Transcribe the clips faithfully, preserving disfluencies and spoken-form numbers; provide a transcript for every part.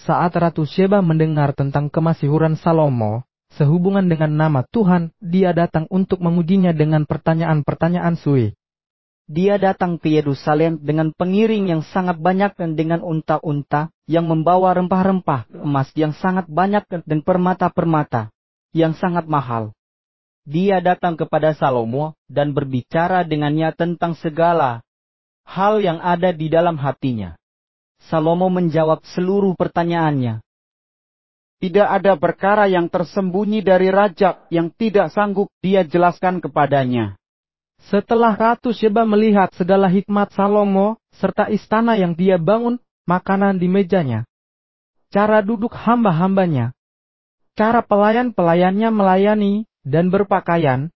Saat Ratu Sheba mendengar tentang kemasyhuran Salomo, sehubungan dengan nama Tuhan, dia datang untuk mengujinya dengan pertanyaan-pertanyaan sulit. Dia datang ke Yerusalem dengan pengiring yang sangat banyak dan dengan unta-unta yang membawa rempah-rempah emas yang sangat banyak dan permata-permata yang sangat mahal. Dia datang kepada Salomo dan berbicara dengannya tentang segala hal yang ada di dalam hatinya. Salomo menjawab seluruh pertanyaannya. Tidak ada perkara yang tersembunyi dari raja yang tidak sanggup dia jelaskan kepadanya. Setelah Ratu Sheba melihat segala hikmat Salomo, serta istana yang dia bangun, makanan di mejanya, cara duduk hamba-hambanya, cara pelayan-pelayannya melayani dan berpakaian,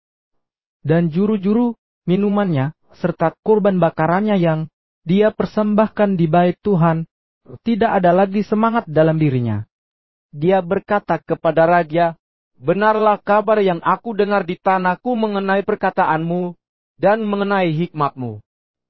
dan juru-juru minumannya, serta kurban bakarannya yang dia persembahkan di bait Tuhan, tidak ada lagi semangat dalam dirinya. Dia berkata kepada raja, "Benarlah kabar yang aku dengar di tanahku mengenai perkataanmu dan mengenai hikmatmu.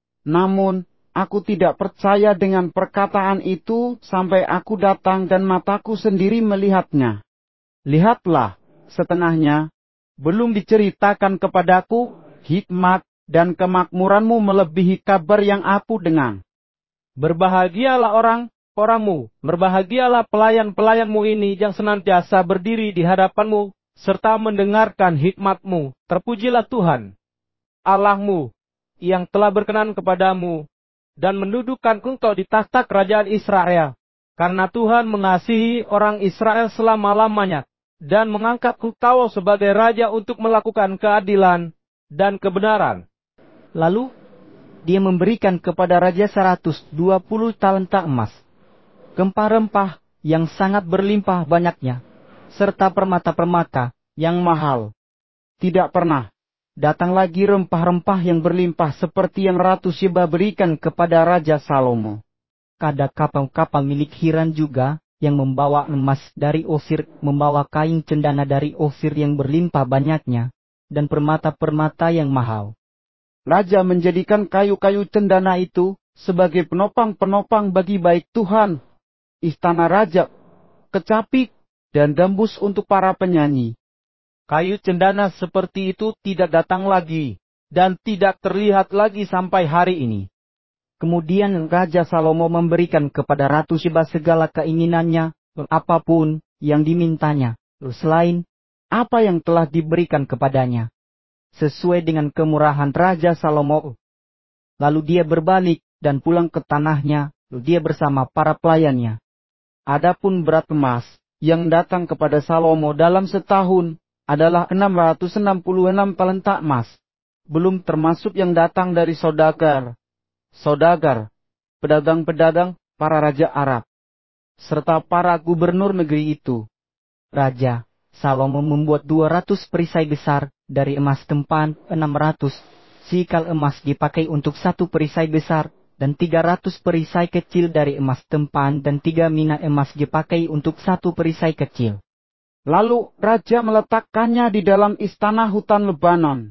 Namun, aku tidak percaya dengan perkataan itu sampai aku datang dan mataku sendiri melihatnya. Lihatlah, setengahnya, belum diceritakan kepadaku, hikmat dan kemakmuranmu melebihi kabar yang aku dengar. Berbahagialah orang Orangmu, berbahagialah pelayan-pelayanmu ini yang senantiasa berdiri di hadapanmu, serta mendengarkan hikmatmu. Terpujilah Tuhan, Allahmu, yang telah berkenan kepadamu, dan mendudukkan engkau di takhta kerajaan Israel. Karena Tuhan mengasihi orang Israel selama-lamanya, dan mengangkat engkau sebagai raja untuk melakukan keadilan dan kebenaran." Lalu, dia memberikan kepada raja seratus dua puluh talenta emas, rempah-rempah yang sangat berlimpah banyaknya, serta permata-permata yang mahal. Tidak pernah datang lagi rempah-rempah yang berlimpah seperti yang Ratu Sheba berikan kepada Raja Salomo. Ada kapal-kapal milik Hiram juga yang membawa emas dari Ofir, membawa kain cendana dari Ofir yang berlimpah banyaknya, dan permata-permata yang mahal. Raja menjadikan kayu-kayu cendana itu sebagai penopang-penopang bagi bait Tuhan, istana raja, kecapi, dan dambus untuk para penyanyi. Kayu cendana seperti itu tidak datang lagi, dan tidak terlihat lagi sampai hari ini. Kemudian Raja Salomo memberikan kepada Ratu Sheba segala keinginannya, apapun yang dimintanya, selain apa yang telah diberikan kepadanya, sesuai dengan kemurahan Raja Salomo. Lalu dia berbalik dan pulang ke tanahnya, lalu dia bersama para pelayannya. Adapun berat emas yang datang kepada Salomo dalam setahun adalah enam ratus enam puluh enam talenta emas, belum termasuk yang datang dari saudagar, saudagar, pedagang-pedagang, para raja Arab, serta para gubernur negeri itu. Raja Salomo membuat dua ratus perisai besar dari emas tempan, enam ratus sikal emas dipakai untuk satu perisai besar, dan tiga ratus perisai kecil dari emas tempan, dan tiga mina emas dipakai untuk satu perisai kecil. Lalu raja meletakkannya di dalam istana hutan Lebanon.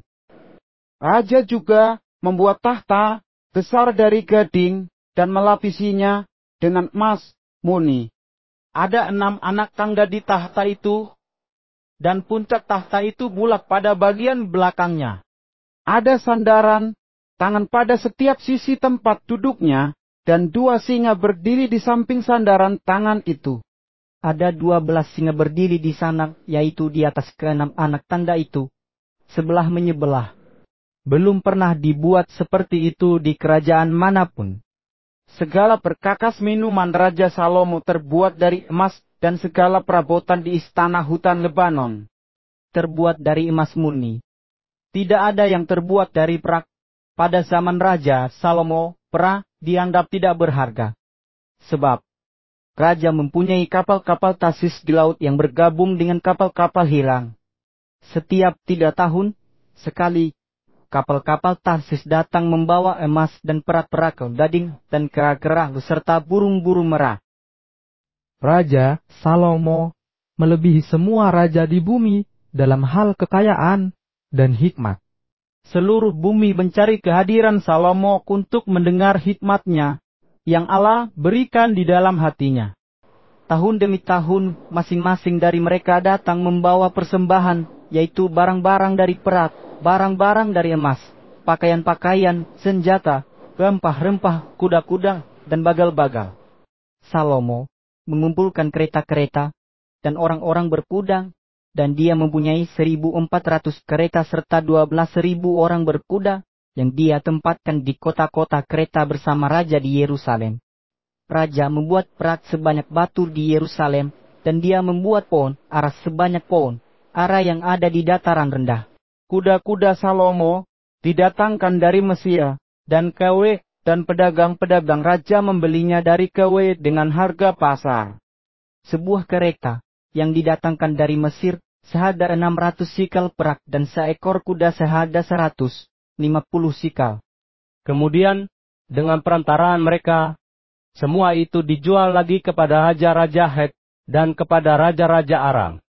Raja juga membuat tahta besar dari gading dan melapisinya dengan emas murni. Ada enam anak tangga di tahta itu, dan puncak tahta itu bulat pada bagian belakangnya. Ada sandaran tangan pada setiap sisi tempat duduknya, dan dua singa berdiri di samping sandaran tangan itu. Ada dua belas singa berdiri di sana, yaitu di atas keenam anak tangga itu, sebelah menyebelah. Belum pernah dibuat seperti itu di kerajaan manapun. Segala perkakas minuman Raja Salomo terbuat dari emas, dan segala perabotan di istana hutan Lebanon terbuat dari emas murni. Tidak ada yang terbuat dari perak. Pada zaman Raja Salomo, perak dianggap tidak berharga. Sebab raja mempunyai kapal-kapal Tarsis di laut yang bergabung dengan kapal-kapal Hiram. Setiap tiga tahun sekali, kapal-kapal Tarsis datang membawa emas dan perak-perak gading dan kera-kera beserta burung-burung merah. Raja Salomo melebihi semua raja di bumi dalam hal kekayaan dan hikmat. Seluruh bumi mencari kehadiran Salomo untuk mendengar hikmatnya yang Allah berikan di dalam hatinya. Tahun demi tahun, masing-masing dari mereka datang membawa persembahan, yaitu barang-barang dari perak, barang-barang dari emas, pakaian-pakaian, senjata, rempah-rempah, kuda-kuda, dan bagal-bagal. Salomo mengumpulkan kereta-kereta dan orang-orang berkuda, dan dia mempunyai seribu empat ratus kereta serta dua belas ribu orang berkuda, yang dia tempatkan di kota-kota kereta bersama raja di Yerusalem. Raja membuat perak sebanyak batu di Yerusalem, dan dia membuat pohon ara sebanyak pohon ara yang ada di dataran rendah. Kuda-kuda Salomo didatangkan dari Mesir, dan Kewe dan pedagang-pedagang raja membelinya dari Kewe dengan harga pasar. Sebuah kereta yang didatangkan dari Mesir seharga enam ratus sikal perak dan seekor kuda seharga seratus lima puluh sikal. Kemudian, dengan perantaraan mereka, semua itu dijual lagi kepada raja-raja Het dan kepada raja-raja Aram.